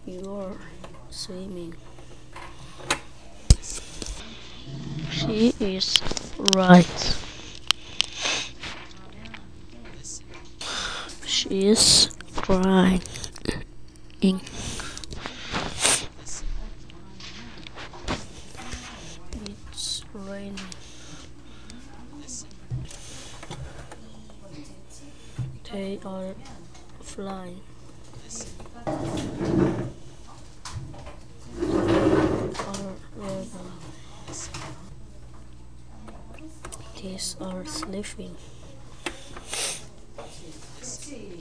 You're swimming. She is right. She is crying. It's raining. They are flying. Are ready. These are sleeping.